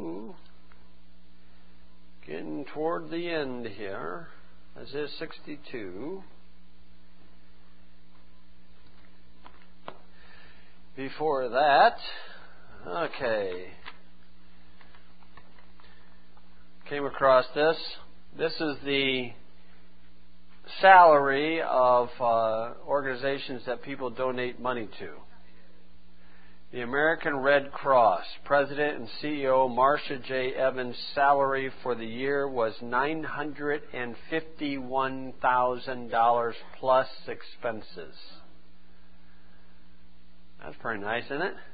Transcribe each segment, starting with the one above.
Getting toward the end here. Isaiah 62. Before that, came across this. This is the salary of organizations that people donate money to. The American Red Cross, President and CEO Marsha J. Evans' salary for the year was $951,000 plus expenses. That's pretty nice, isn't it?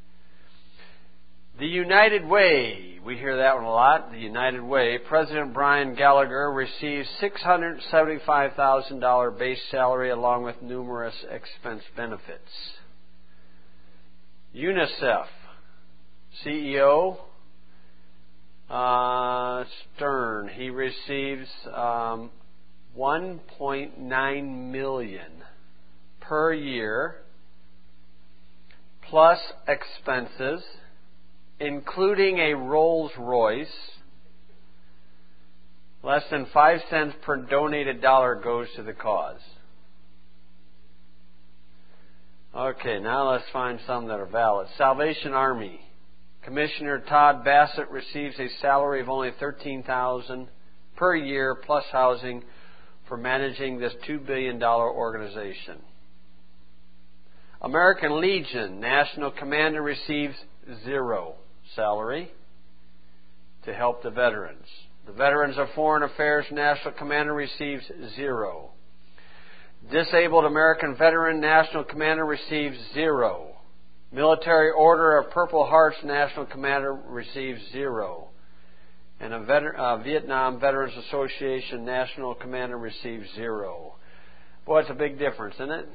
The United Way, we hear that one a lot, the United Way. President Brian Gallagher receives $675,000 base salary along with numerous expense benefits. UNICEF, CEO Stern, he receives $1.9 million per year plus expenses, including a Rolls Royce. Less than 5 cents per donated dollar goes to the cause. Okay, now let's find some that are valid. Salvation Army. Commissioner Todd Bassett receives a salary of only $13,000 per year plus housing for managing this $2 billion organization. American Legion National Commander receives $0 salary to help the veterans. The Veterans of Foreign Affairs National Commander receives $0. Disabled American Veteran National Commander receives $0. Military Order of Purple Hearts National Commander receives $0. And a Vietnam Veterans Association National Commander receives $0. Boy, it's a big difference, isn't it?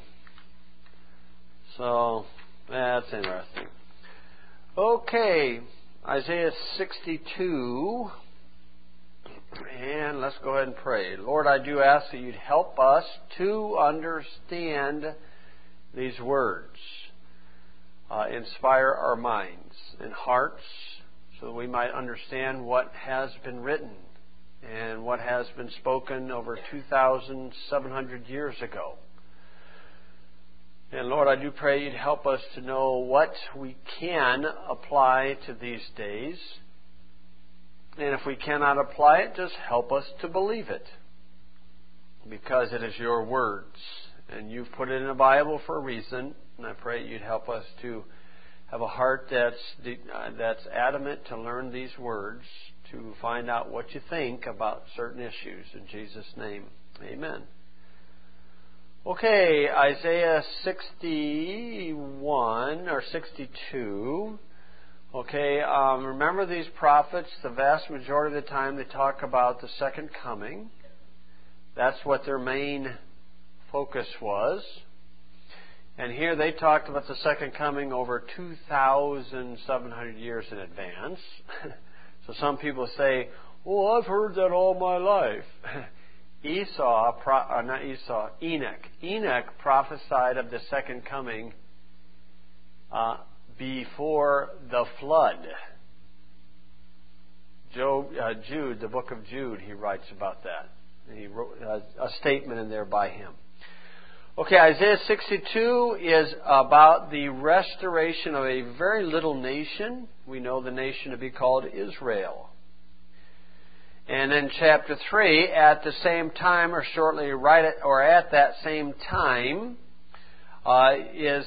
So, that's interesting. Okay, Isaiah 62. And let's go ahead and pray. Lord, I do ask that you'd help us to understand these words. Inspire our minds and hearts so that we might understand what has been written and what has been spoken over 2,700 years ago. And Lord, I do pray you'd help us to know what we can apply to these days. And if we cannot apply it, just help us to believe it. Because it is your words. And you've put it in the Bible for a reason. And I pray you'd help us to have a heart that's adamant to learn these words, to find out what you think about certain issues. In Jesus' name, amen. Okay, Isaiah 61 or 62. Okay, remember these prophets, the vast majority of the time they talk about the second coming. That's what their main focus was. And here they talked about the second coming over 2,700 years in advance. So some people say, well, I've heard that all my life. Enoch prophesied of the second coming before the flood. Jude, the book of Jude, he writes about that. And he wrote a statement in there by him. Okay, Isaiah 62 is about the restoration of a very little nation. We know the nation to be called Israel. And in chapter 3, at the same time, or shortly at that same time, is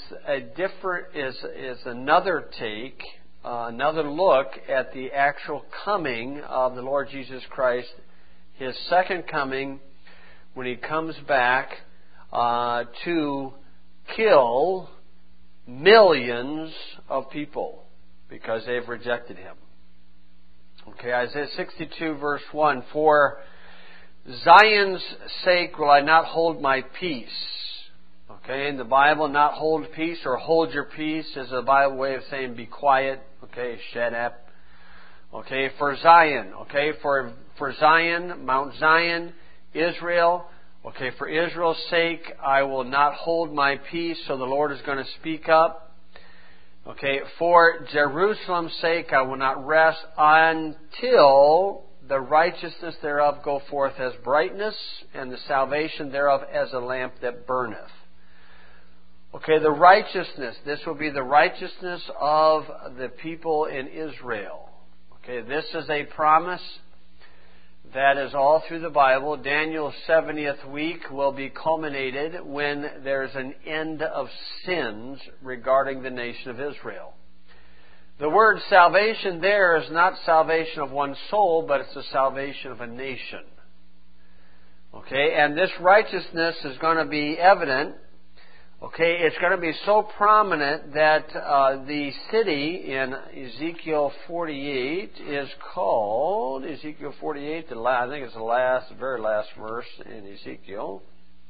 another take, another look at the actual coming of the Lord Jesus Christ, His second coming, when He comes back to kill millions of people because they've rejected Him. Okay, Isaiah 62 verse 1, for Zion's sake will I not hold my peace. Okay, in the Bible, not hold peace or hold your peace is a Bible way of saying be quiet. Okay, shut up. Okay, for Zion. Okay, for Zion, Mount Zion, Israel. Okay, for Israel's sake, I will not hold my peace. So the Lord is going to speak up. Okay, for Jerusalem's sake I will not rest until the righteousness thereof go forth as brightness, and the salvation thereof as a lamp that burneth. Okay, the righteousness. This will be the righteousness of the people in Israel. Okay, this is a promise that is all through the Bible. Daniel's 70th week will be culminated when there's an end of sins regarding the nation of Israel. The word salvation there is not salvation of one soul, but it's the salvation of a nation. Okay, and this righteousness is going to be evident. Okay, it's going to be so prominent that the city in Ezekiel 48 is called, Ezekiel 48, I think it's the very last verse in Ezekiel.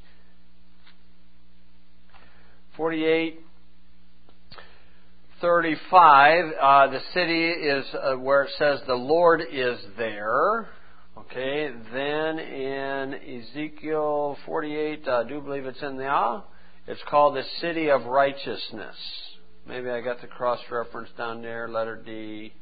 48:35, the city is where it says the Lord is there. Okay, then in Ezekiel 48, I do believe it's in the it's called the City of Righteousness. Maybe I got the cross-reference down there, letter D.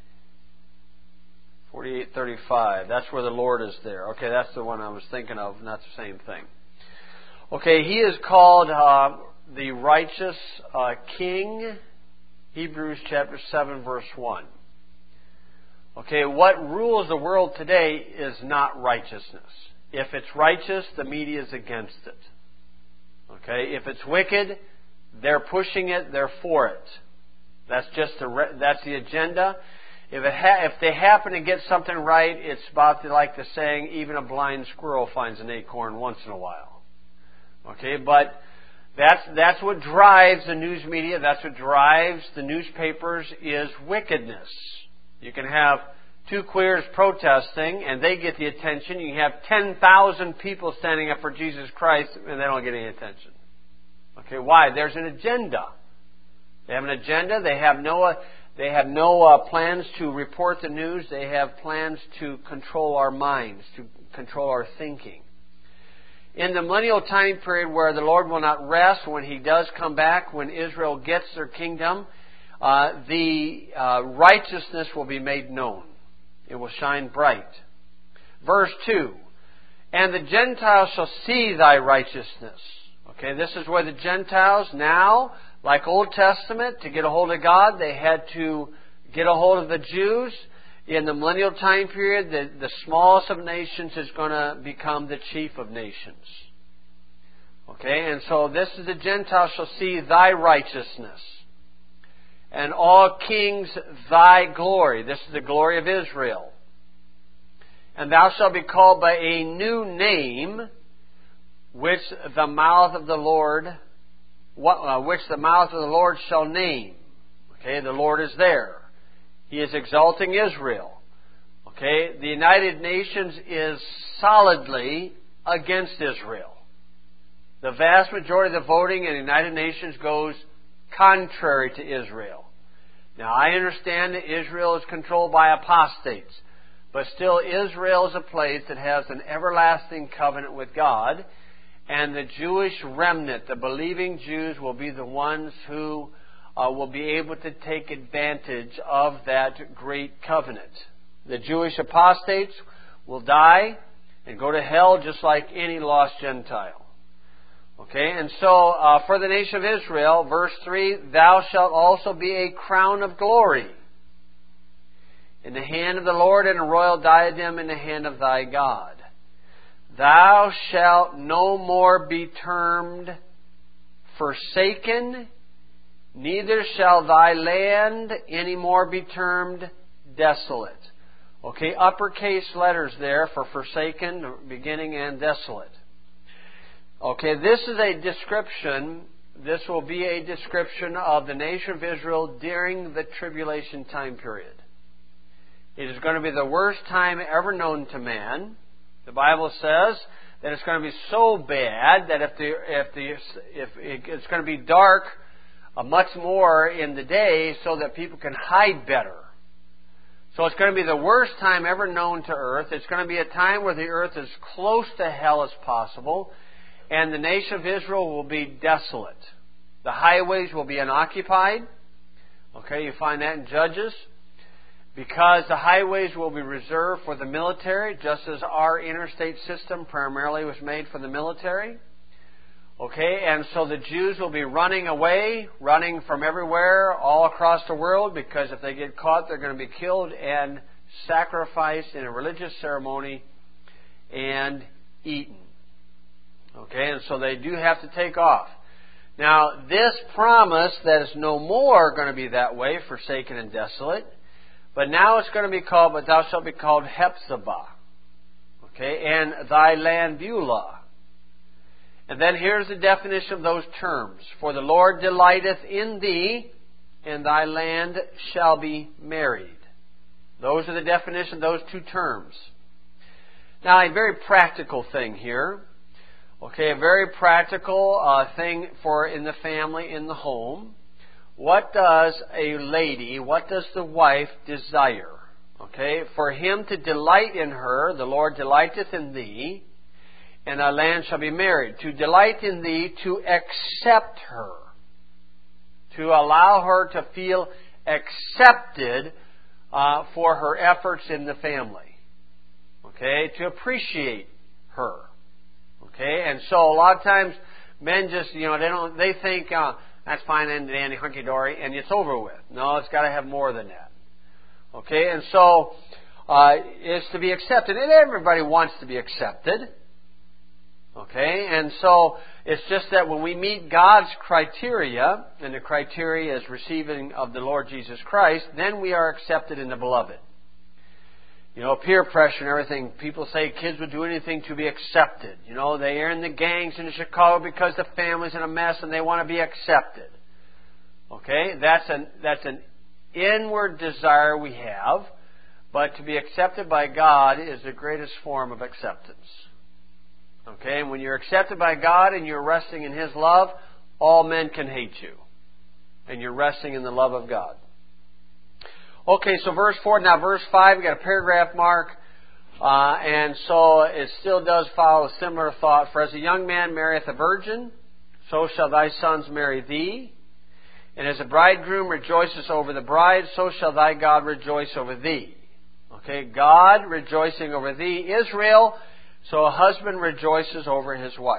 48:35. That's where the Lord is there. Okay, that's the one I was thinking of, not the same thing. Okay, he is called the righteous king. Hebrews chapter 7, verse 1. Okay, what rules the world today is not righteousness. If it's righteous, the media is against it. Okay, if it's wicked, they're pushing it, they're for it. That's just that's the agenda. If they happen to get something right, it's about like the saying, even a blind squirrel finds an acorn once in a while. Okay, but that's what drives the news media, that's what drives the newspapers is wickedness. You can have two queers protesting and they get the attention. You can have 10,000 people standing up for Jesus Christ and they don't get any attention. Okay, why? There's an agenda. They have an agenda. They have no plans to report the news. They have plans to control our minds, to control our thinking. In the millennial time period where the Lord will not rest, when He does come back, when Israel gets their kingdom, the righteousness will be made known. It will shine bright. Verse 2, and the Gentiles shall see thy righteousness. Okay, this is where the Gentiles now, like Old Testament, to get a hold of God, they had to get a hold of the Jews. In the millennial time period, the smallest of nations is going to become the chief of nations. Okay, and so this is the Gentiles shall see thy righteousness. And all kings thy glory. This is the glory of Israel. And thou shalt be called by a new name, which the mouth of the Lord shall name. Okay, the Lord is there. He is exalting Israel. Okay, the United Nations is solidly against Israel. The vast majority of the voting in the United Nations goes contrary to Israel. Now, I understand that Israel is controlled by apostates, but still Israel is a place that has an everlasting covenant with God, and the Jewish remnant, the believing Jews, will be the ones who will be able to take advantage of that great covenant. The Jewish apostates will die and go to hell just like any lost Gentile. Okay, and so for the nation of Israel, verse 3, thou shalt also be a crown of glory in the hand of the Lord, and a royal diadem in the hand of thy God. Thou shalt no more be termed forsaken, neither shall thy land any more be termed desolate. Okay, uppercase letters there for forsaken, beginning, and desolate. Okay, this is a description, this will be a description of the nation of Israel during the tribulation time period. It is going to be the worst time ever known to man. The Bible says that it's going to be so bad that it's going to be dark much more in the day so that people can hide better. So it's going to be the worst time ever known to earth. It's going to be a time where the earth is close to hell as possible. And the nation of Israel will be desolate. The highways will be unoccupied. Okay, you find that in Judges. Because the highways will be reserved for the military, just as our interstate system primarily was made for the military. Okay, and so the Jews will be running away, running from everywhere, all across the world, because if they get caught, they're going to be killed and sacrificed in a religious ceremony and eaten. Okay, and so they do have to take off. Now, this promise that is no more going to be that way, forsaken and desolate, but now it's going to be called, but thou shalt be called Hephzibah. Okay, and thy land Beulah. And then here's the definition of those terms. For the Lord delighteth in thee, and thy land shall be married. Those are the definition of those two terms. Now, a very practical thing here. Okay, a very practical thing for in the family, in the home. What does a lady, what does the wife desire? Okay, for him to delight in her, the Lord delighteth in thee, and thy land shall be married. To delight in thee, to accept her. To allow her to feel accepted for her efforts in the family. Okay, to appreciate her. Okay, and so a lot of times men just, they think, that's fine and dandy, hunky-dory, and it's over with. No, it's got to have more than that. Okay, and so it's to be accepted. And everybody wants to be accepted. Okay, and so it's just that when we meet God's criteria, and the criteria is receiving of the Lord Jesus Christ, then we are accepted in the Beloved. Peer pressure and everything. People say kids would do anything to be accepted. They are in the gangs in Chicago because the family's in a mess and they want to be accepted. Okay? That's an inward desire we have. But to be accepted by God is the greatest form of acceptance. Okay? And when you're accepted by God and you're resting in His love, all men can hate you. And you're resting in the love of God. Okay, so verse 4. Now verse 5, we got a paragraph mark. And so it still does follow a similar thought. For as a young man marrieth a virgin, so shall thy sons marry thee. And as a bridegroom rejoices over the bride, so shall thy God rejoice over thee. Okay, God rejoicing over thee, Israel, so a husband rejoices over his wife.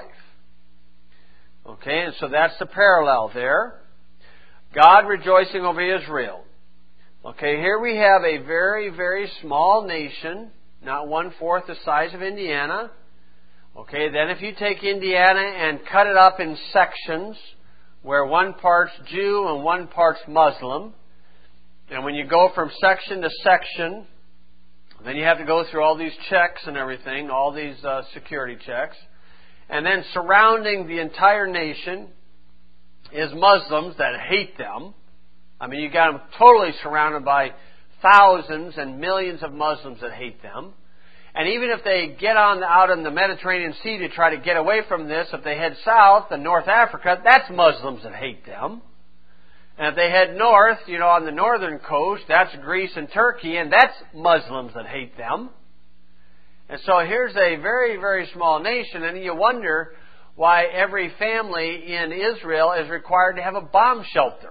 Okay, and so that's the parallel there. God rejoicing over Israel. Okay, here we have a very, very small nation, not 1/4 the size of Indiana. Okay, then if you take Indiana and cut it up in sections, where one part's Jew and one part's Muslim, and when you go from section to section, then you have to go through all these checks and everything, all these security checks, and then surrounding the entire nation is Muslims that hate them. I mean, you got them totally surrounded by thousands and millions of Muslims that hate them. And even if they get out in the Mediterranean Sea to try to get away from this, if they head south to North Africa, that's Muslims that hate them. And if they head north, on the northern coast, that's Greece and Turkey, and that's Muslims that hate them. And so here's a very, very small nation, and you wonder why every family in Israel is required to have a bomb shelter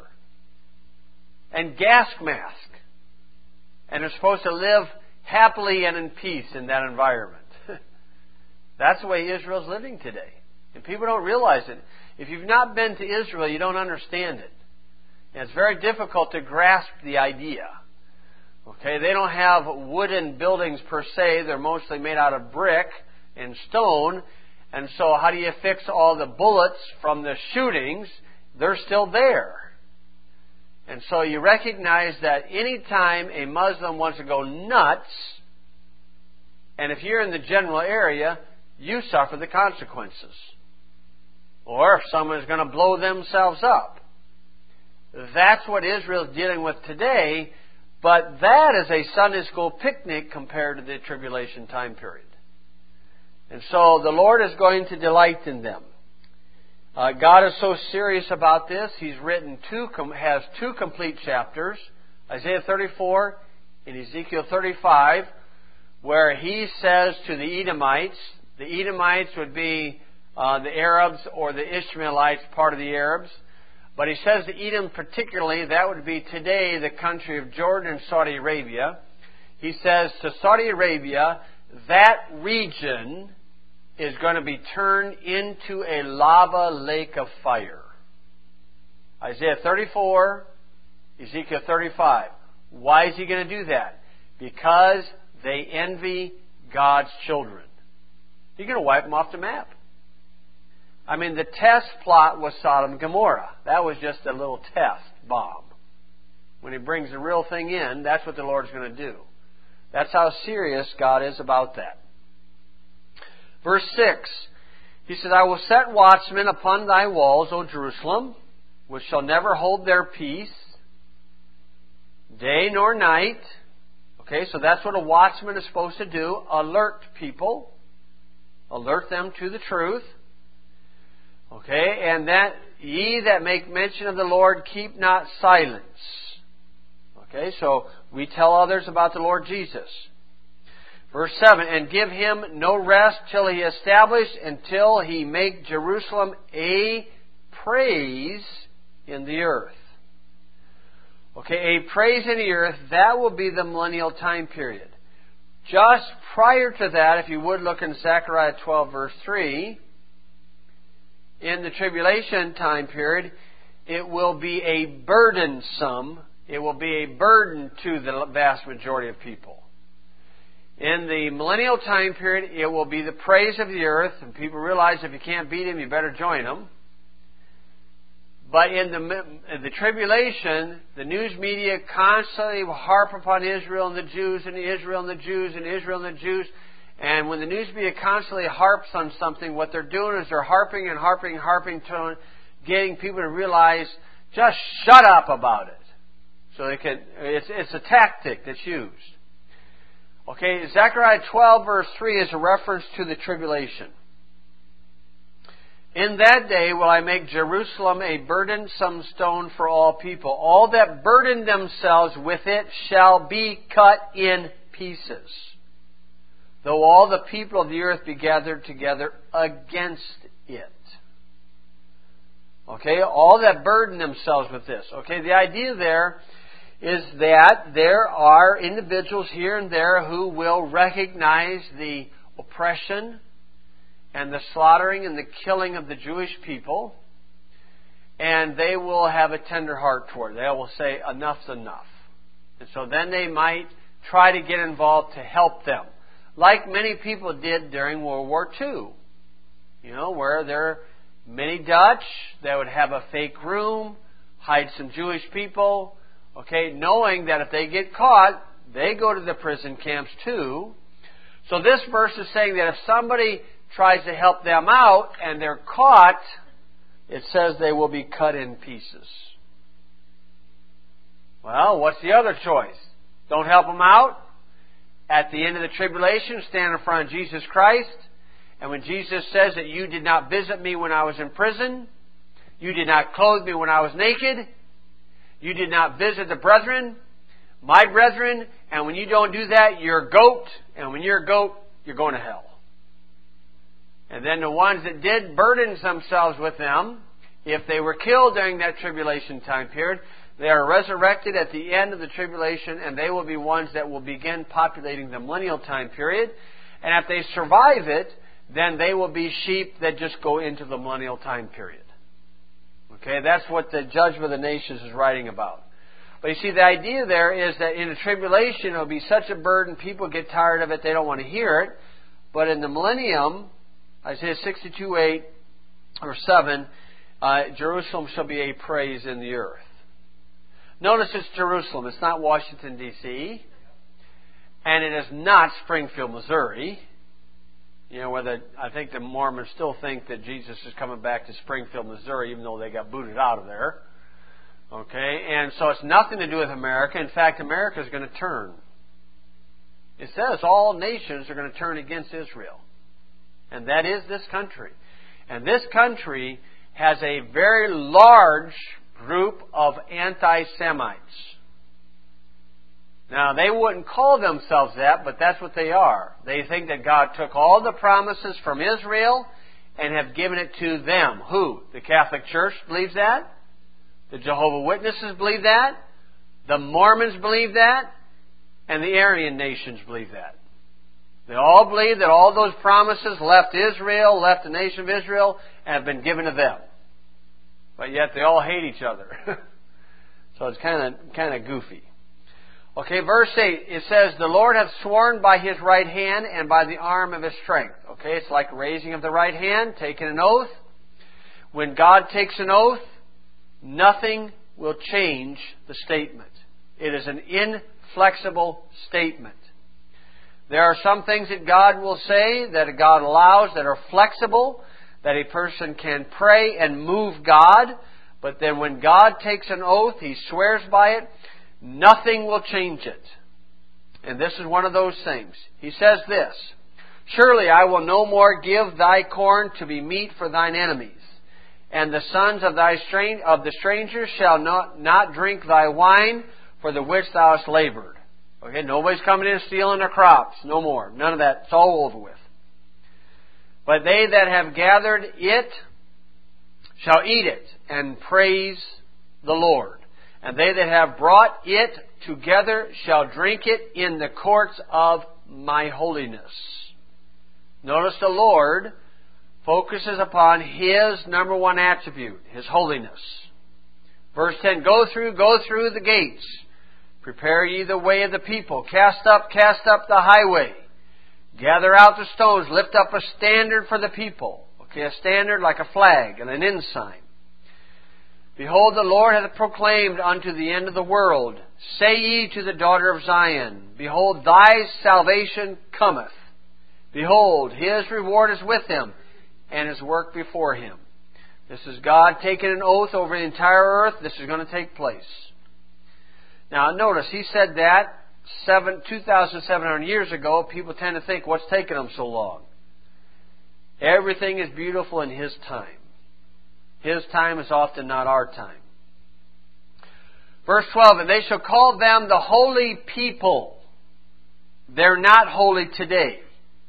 and gas mask. And they're supposed to live happily and in peace in that environment. That's the way Israel's living today. And people don't realize it. If you've not been to Israel, you don't understand it. And it's very difficult to grasp the idea. Okay, they don't have wooden buildings per se. They're mostly made out of brick and stone. And so how do you fix all the bullets from the shootings? They're still there. And so you recognize that any time a Muslim wants to go nuts, and if you're in the general area, you suffer the consequences. Or if someone is going to blow themselves up. That's what Israel is dealing with today, but that is a Sunday school picnic compared to the tribulation time period. And so the Lord is going to delight in them. God is so serious about this. He's written has two complete chapters, Isaiah 34 and Ezekiel 35, where He says to the Edomites would be the Arabs or the Ishmaelites, part of the Arabs. But he says to Edom particularly, that would be today the country of Jordan and Saudi Arabia. He says to Saudi Arabia, that region is going to be turned into a lava lake of fire. Isaiah 34, Ezekiel 35. Why is he going to do that? Because they envy God's children. He's going to wipe them off the map. I mean, the test plot was Sodom and Gomorrah. That was just a little test bomb. When he brings the real thing in, that's what the Lord's going to do. That's how serious God is about that. Verse 6, he says, I will set watchmen upon thy walls, O Jerusalem, which shall never hold their peace, day nor night. Okay, so that's what a watchman is supposed to do. Alert people. Alert them to the truth. Okay, and that ye that make mention of the Lord keep not silence. Okay, so we tell others about the Lord Jesus. Verse 7, and give him no rest till he establish, until he make Jerusalem a praise in the earth. Okay, a praise in the earth, that will be the millennial time period. Just prior to that, if you would look in Zechariah 12 verse 3, in the tribulation time period, it will be a burdensome, it will be a burden to the vast majority of people. In the millennial time period, it will be the praise of the earth, and people realize if you can't beat them, you better join them. But in the tribulation, the news media constantly will harp upon Israel and the Jews and Israel and the Jews and Israel and the Jews. And when the news media constantly harps on something, what they're doing is they're harping and harping and harping to getting people to realize, just shut up about it. So they can. It's a tactic that's used. Okay, Zechariah 12 verse 3 is a reference to the tribulation. In that day will I make Jerusalem a burdensome stone for all people. All that burden themselves with it shall be cut in pieces, though all the people of the earth be gathered together against it. Okay, all that burden themselves with this. Okay, the idea there is that there are individuals here and there who will recognize the oppression and the slaughtering and the killing of the Jewish people, and they will have a tender heart toward it. They will say, enough's enough. And so then they might try to get involved to help them, like many people did during World War II. You know, where there are many Dutch that would have a fake room, hide some Jewish people, okay, knowing that if they get caught, they go to the prison camps too. So this verse is saying that if somebody tries to help them out and they're caught, it says they will be cut in pieces. Well, what's the other choice? Don't help them out? At the end of the tribulation, stand in front of Jesus Christ, and when Jesus says that you did not visit me when I was in prison, you did not clothe me when I was naked, you did not visit the brethren, my brethren, and when you don't do that, you're a goat, and when you're a goat, you're going to hell. And then the ones that did burden themselves with them, if they were killed during that tribulation time period, they are resurrected at the end of the tribulation, and they will be ones that will begin populating the millennial time period. And if they survive it, then they will be sheep that just go into the millennial time period. Okay, that's what the Judgment of the Nations is writing about. But you see, the idea there is that in the tribulation, it will be such a burden, people get tired of it, they don't want to hear it. But in the millennium, Isaiah 62:8 or 7, Jerusalem shall be a praise in the earth. Notice it's Jerusalem. It's not Washington, D.C. And it is not Springfield, Missouri. You know, I think the Mormons still think that Jesus is coming back to Springfield, Missouri, even though they got booted out of there. Okay, and so it's nothing to do with America. In fact, America is going to turn. It says all nations are going to turn against Israel. And that is this country. And this country has a very large group of anti-Semites. Now, they wouldn't call themselves that, but that's what they are. They think that God took all the promises from Israel and have given it to them. Who? The Catholic Church believes that? The Jehovah's Witnesses believe that. The Mormons believe that. And the Aryan nations believe that. They all believe that all those promises left Israel, left the nation of Israel, and have been given to them. But yet they all hate each other. So it's kind of goofy. Okay, verse 8, it says, the Lord hath sworn by His right hand and by the arm of His strength. Okay, it's like raising of the right hand, taking an oath. When God takes an oath, nothing will change the statement. It is an inflexible statement. There are some things that God will say, that God allows, that are flexible, that a person can pray and move God. But then when God takes an oath, He swears by it, nothing will change it. And this is one of those things. He says this, surely I will no more give thy corn to be meat for thine enemies, and the sons of the strangers shall not drink thy wine, for the which thou hast labored. Okay, nobody's coming in and stealing their crops. No more. None of that. It's all over with. But they that have gathered it shall eat it and praise the Lord. And they that have brought it together shall drink it in the courts of my holiness. Notice the Lord focuses upon His number one attribute, His holiness. Verse 10, go through the gates. Prepare ye the way of the people. Cast up the highway. Gather out the stones. Lift up a standard for the people. Okay, a standard like a flag and an ensign. Behold, the Lord hath proclaimed unto the end of the world. Say ye to the daughter of Zion, behold, thy salvation cometh. Behold, His reward is with Him, and His work before Him. This is God taking an oath over the entire earth. This is going to take place. Now notice, He said that 2,700 years ago. People tend to think, what's taking them so long? Everything is beautiful in His time. His time is often not our time. Verse 12, and they shall call them the holy people. They're not holy today.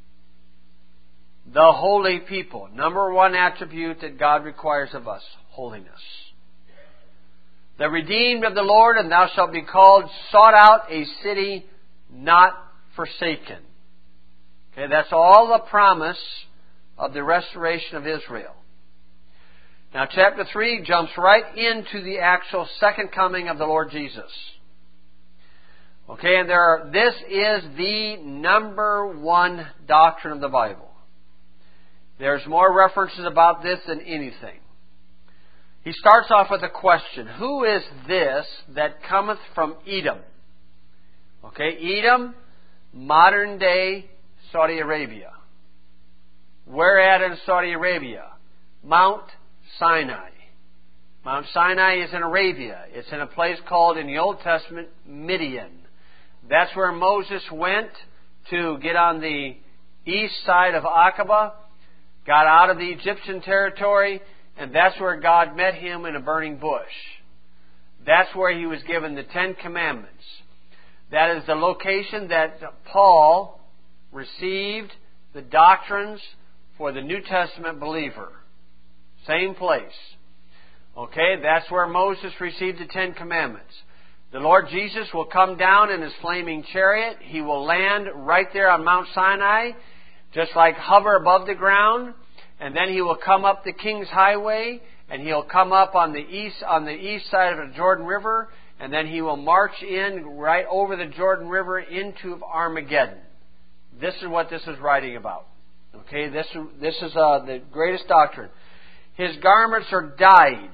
The holy people. Number one attribute that God requires of us, holiness. The redeemed of the Lord, and thou shalt be called, sought out, a city not forsaken. Okay, that's all the promise of the restoration of Israel. Now chapter 3 jumps right into the actual second coming of the Lord Jesus. Okay, and this is the number one doctrine of the Bible. There's more references about this than anything. He starts off with a question. Who is this that cometh from Edom? Okay, Edom, modern day Saudi Arabia. Where at in Saudi Arabia? Mount Sinai. Mount Sinai is in Arabia. It's in a place called in the Old Testament Midian. That's where Moses went to get on the east side of Aqaba, got out of the Egyptian territory, and that's where God met him in a burning bush. That's where he was given the Ten Commandments. That is the location that Paul received the doctrines for the New Testament believer. Same place. Okay, that's where Moses received the Ten Commandments. The Lord Jesus will come down in His flaming chariot. He will land right there on Mount Sinai, just like hover above the ground. And then He will come up the King's Highway, and He'll come up on the east side of the Jordan River, and then He will march in right over the Jordan River into Armageddon. This is what this is writing about. Okay, this is the greatest doctrine. His garments are dyed.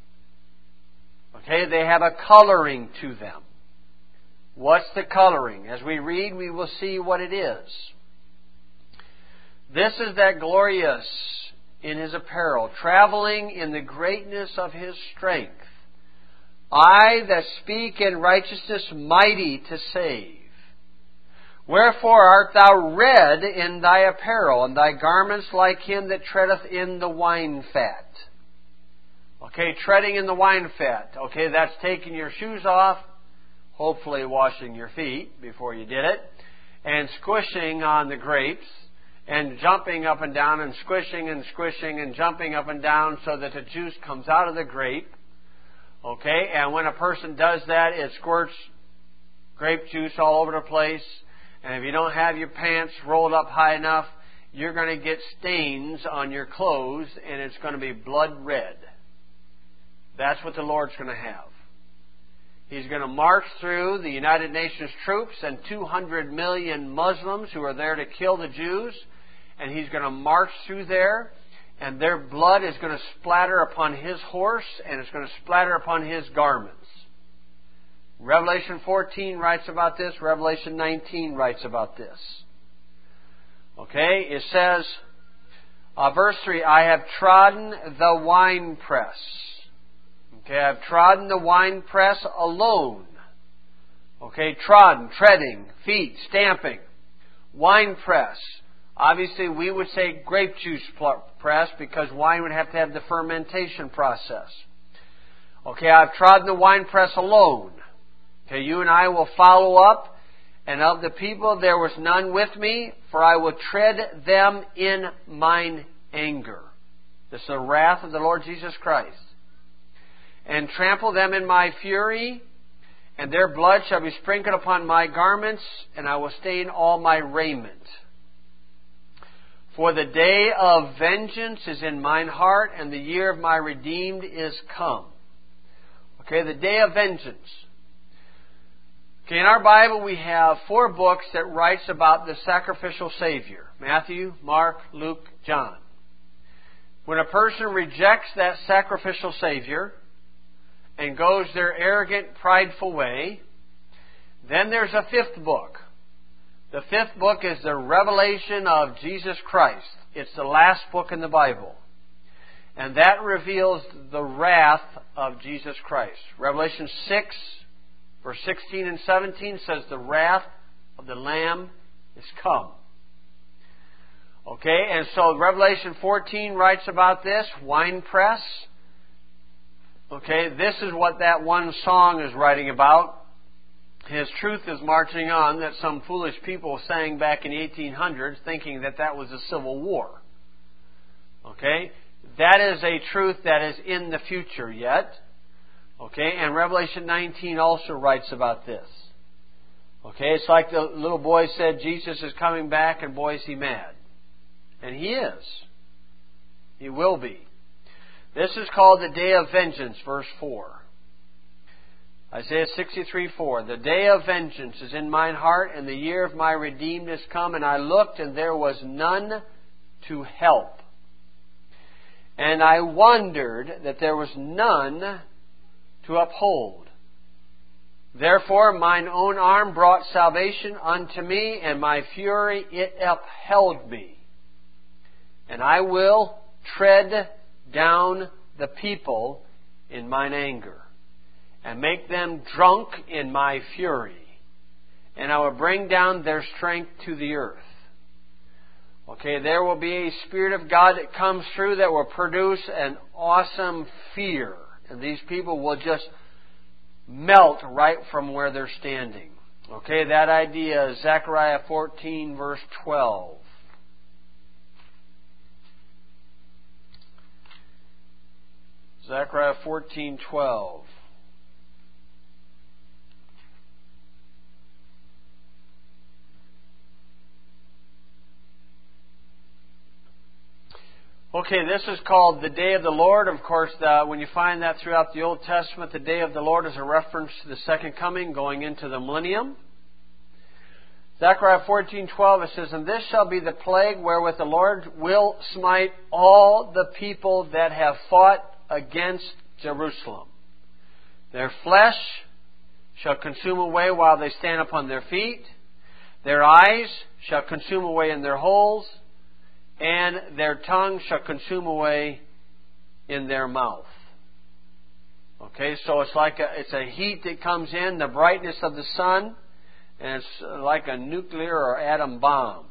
Okay, they have a coloring to them. What's the coloring? As we read, we will see what it is. This is that glorious in His apparel, traveling in the greatness of His strength. I that speak in righteousness, mighty to save. Wherefore art thou red in thy apparel, and thy garments like him that treadeth in the wine fat. Okay, treading in the wine fat. Okay, that's taking your shoes off, hopefully washing your feet before you did it, and squishing on the grapes, and jumping up and down, and squishing and jumping up and down so that the juice comes out of the grape. Okay, and when a person does that, it squirts grape juice all over the place. And if you don't have your pants rolled up high enough, you're going to get stains on your clothes, and it's going to be blood red. That's what the Lord's going to have. He's going to march through the United Nations troops and 200 million Muslims who are there to kill the Jews. And He's going to march through there, and their blood is going to splatter upon His horse, and it's going to splatter upon His garments. Revelation 14 writes about this. Revelation 19 writes about this. Okay, it says, verse 3, I have trodden the winepress. Okay, I've trodden the winepress alone. Okay, trodden, treading, feet, stamping. Winepress. Obviously, we would say grape juice press because wine would have to have the fermentation process. Okay, I've trodden the winepress alone. Okay, you and I will follow up. And of the people there was none with me, for I will tread them in mine anger. This is the wrath of the Lord Jesus Christ. And trample them in my fury, and their blood shall be sprinkled upon my garments, and I will stain all my raiment. For the day of vengeance is in mine heart, and the year of my redeemed is come. Okay, the day of vengeance. Okay, in our Bible we have 4 books that writes about the sacrificial Savior. Matthew, Mark, Luke, John. When a person rejects that sacrificial Savior and goes their arrogant, prideful way, then there's a 5th book. The 5th book is the revelation of Jesus Christ. It's the last book in the Bible. And that reveals the wrath of Jesus Christ. Revelation 6, verse 16 and 17 says, the wrath of the Lamb is come. Okay, and so Revelation 14 writes about this, winepress. Okay, this is what that one song is writing about. His truth is marching on, that some foolish people sang back in the 1800s thinking that that was a civil war. Okay, that is a truth that is in the future yet. Okay, and Revelation 19 also writes about this. Okay, it's like the little boy said, Jesus is coming back, and boy is He mad. And He is. He will be. This is called the day of vengeance, verse 4. Isaiah 63:4. The day of vengeance is in mine heart, and the year of my redeemed is come. And I looked, and there was none to help. And I wondered that there was none to uphold. Therefore mine own arm brought salvation unto me, and my fury it upheld me. And I will tread down the people in mine anger, and make them drunk in my fury. And I will bring down their strength to the earth. Okay, there will be a Spirit of God that comes through that will produce an awesome fear. And these people will just melt right from where they're standing. Okay, that idea is Zechariah 14, verse 12. Zechariah 14:12. Okay, this is called the Day of the Lord. Of course, when you find that throughout the Old Testament, the Day of the Lord is a reference to the second coming, going into the millennium. Zechariah 14:12, it says, And this shall be the plague wherewith the Lord will smite all the people that have fought against Jerusalem. Their flesh shall consume away while they stand upon their feet. Their eyes shall consume away in their holes, and their tongue shall consume away in their mouth. Okay, so it's a heat that comes in, the brightness of the sun, and it's like a nuclear or atom bomb.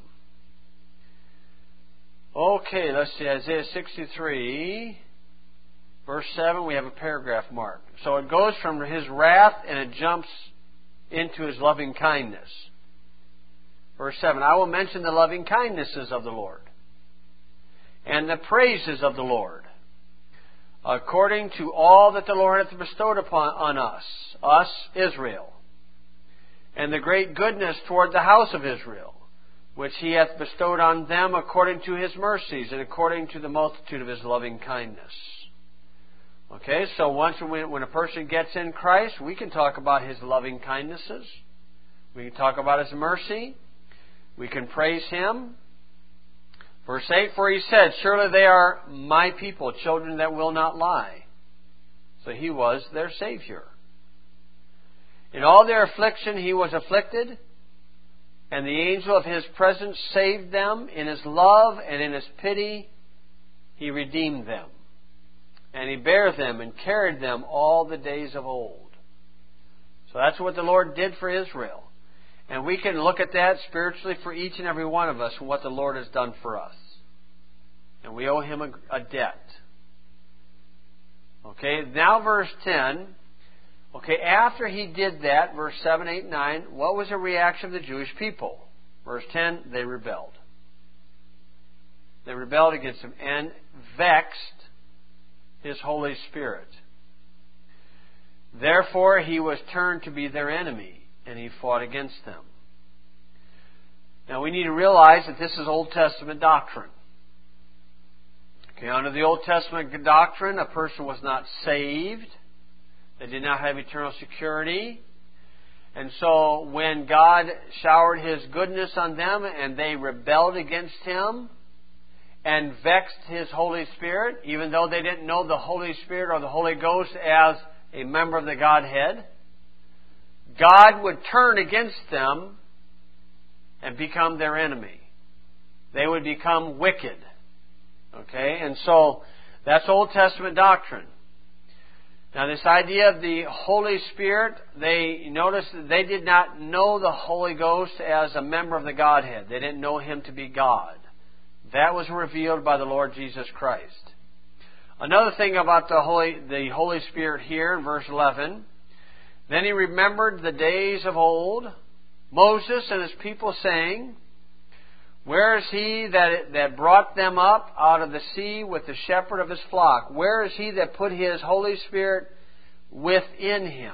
Okay, let's see, Isaiah 63, verse 7, we have a paragraph mark. So it goes from His wrath and it jumps into His loving kindness. Verse 7, I will mention the loving kindnesses of the Lord and the praises of the Lord. according to all that the Lord hath bestowed on us, Israel, and the great goodness toward the house of Israel, which He hath bestowed on them according to His mercies and according to the multitude of His loving kindness. Okay, so when a person gets in Christ, we can talk about His loving kindnesses. We can talk about His mercy. We can praise Him. Verse 8, for He said, surely they are my people, children that will not lie. So He was their Savior. In all their affliction He was afflicted, and the angel of His presence saved them. In His love and in His pity He redeemed them. And He bare them and carried them all the days of old. So that's what the Lord did for Israel. And we can look at that spiritually for each and every one of us and what the Lord has done for us. And we owe Him a debt. Okay, now verse 10. Okay, after He did that, verse 7, 8, 9, what was the reaction of the Jewish people? Verse 10, they rebelled. They rebelled against Him and vexed His Holy Spirit. Therefore, He was turned to be their enemy, and He fought against them. Now, we need to realize that this is Old Testament doctrine. Okay, under the Old Testament doctrine, a person was not saved. They did not have eternal security. And so, when God showered His goodness on them and they rebelled against Him and vexed His Holy Spirit, even though they didn't know the Holy Spirit or the Holy Ghost as a member of the Godhead, God would turn against them and become their enemy. They would become wicked. Okay? And so, that's Old Testament doctrine. Now, this idea of the Holy Spirit, notice that they did not know the Holy Ghost as a member of the Godhead. They didn't know Him to be God. That was revealed by the Lord Jesus Christ. Another thing about the Holy Spirit here in verse 11, then He remembered the days of old, Moses and his people saying, where is He that brought them up out of the sea with the shepherd of His flock? Where is He that put His Holy Spirit within him?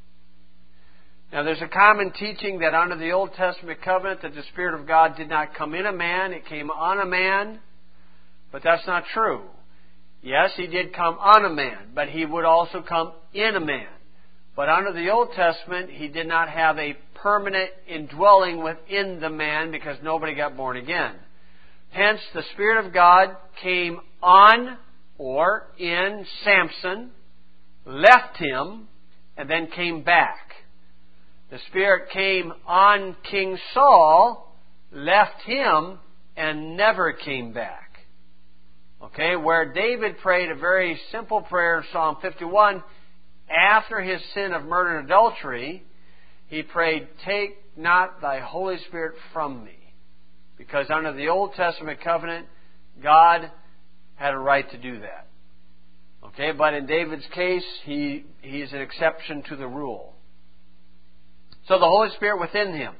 Now, there's a common teaching that under the Old Testament covenant that the Spirit of God did not come in a man, it came on a man. But that's not true. Yes, He did come on a man, but He would also come in a man. But under the Old Testament, He did not have a permanent indwelling within the man because nobody got born again. Hence, the Spirit of God came on or in Samson, left him, and then came back. The Spirit came on King Saul, left him, and never came back. Okay, where David prayed a very simple prayer in Psalm 51, after his sin of murder and adultery, he prayed, take not Thy Holy Spirit from me. Because under the Old Testament covenant, God had a right to do that. Okay, but in David's case, he's an exception to the rule. So the Holy Spirit within him.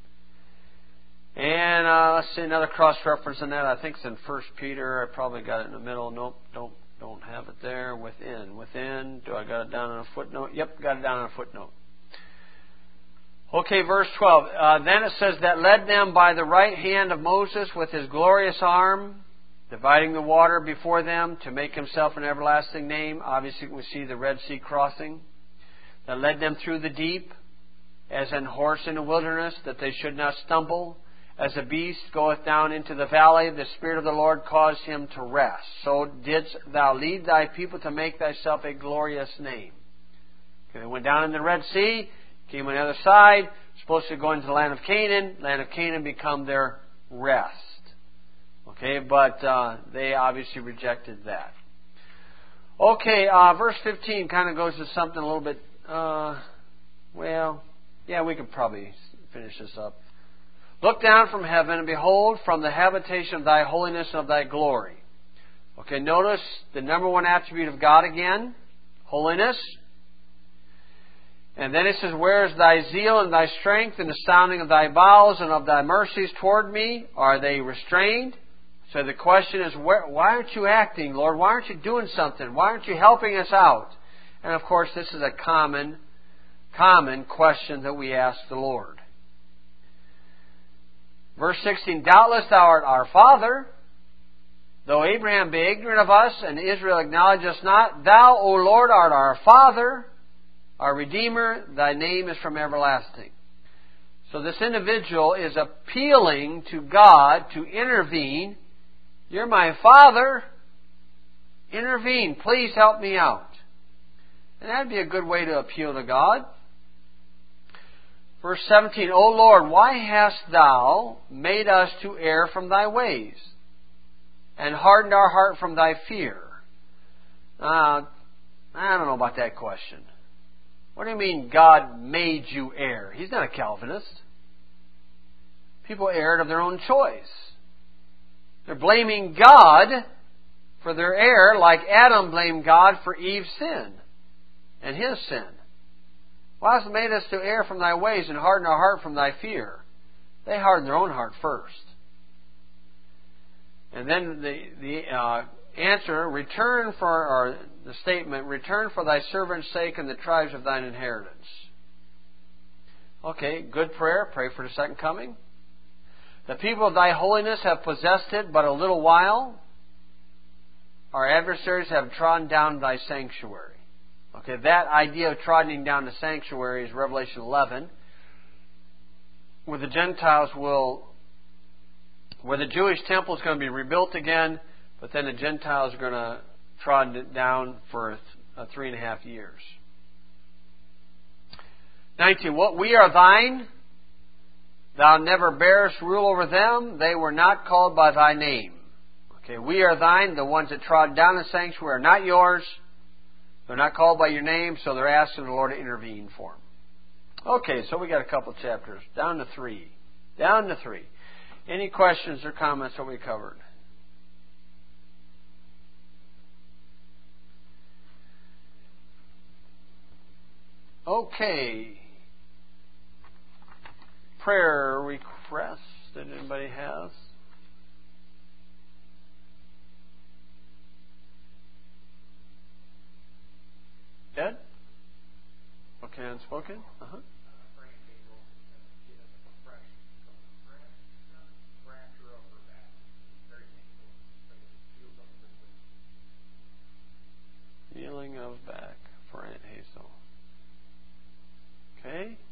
And let's see another cross-reference on that. I think it's in 1 Peter. I probably got it in the middle. Nope, don't have it there. Within. Do I got it down on a footnote? Yep, got it down on a footnote. Okay, verse 12. Then it says, that led them by the right hand of Moses with his glorious arm, dividing the water before them to make Himself an everlasting name. Obviously, we see the Red Sea crossing. That led them through the deep, as an horse in the wilderness, that they should not stumble. As a beast goeth down into the valley, the Spirit of the Lord caused him to rest. So didst Thou lead Thy people to make Thyself a glorious name. Okay, they went down in the Red Sea, came on the other side, supposed to go into the land of Canaan. Land of Canaan become their rest. Okay, but they obviously rejected that. Okay, verse 15 kind of goes to something a little bit, we could probably finish this up. Look down from heaven, and behold, from the habitation of Thy holiness and of Thy glory. Okay, notice the number one attribute of God again, holiness. And then it says, where is Thy zeal and Thy strength and the sounding of Thy bowels and of Thy mercies toward me? Are they restrained? So the question is, why aren't you acting, Lord? Why aren't you doing something? Why aren't you helping us out? And of course, this is a common question that we ask the Lord. Verse 16, doubtless thou art our Father, though Abraham be ignorant of us, and Israel acknowledge us not. Thou, O Lord, art our Father, our Redeemer. Thy name is from everlasting. So this individual is appealing to God to intervene. You're my Father. Intervene. Please help me out. And that would be a good way to appeal to God. Verse 17, O Lord, why hast Thou made us to err from Thy ways, and hardened our heart from Thy fear? I don't know about that question. What do you mean God made you err? He's not a Calvinist. People erred of their own choice. They're blaming God for their error like Adam blamed God for Eve's sin and his sin. Why hast Thou made us to err from Thy ways and harden our heart from Thy fear? They hardened their own heart first. And then the answer, the statement, return for Thy servant's sake and the tribes of Thine inheritance. Okay, good prayer. Pray for the second coming. The people of Thy holiness have possessed it but a little while. Our adversaries have trodden down Thy sanctuary. Okay, that idea of trotting down the sanctuary is Revelation 11, where the Gentiles where the Jewish temple is going to be rebuilt again, but then the Gentiles are going to trod it down for 3.5 years. 19, what we are Thine, Thou never bearest rule over them, they were not called by Thy name. Okay, we are Thine, the ones that trod down the sanctuary are not yours. They're not called by Your name, so they're asking the Lord to intervene for them. Okay, so we got a couple chapters. Down to 3. Down to 3. Any questions or comments that we covered? Okay. Prayer requests that anybody has? Ed? Okay, unspoken? Uh-huh. Healing of back for Aunt Hazel. Okay.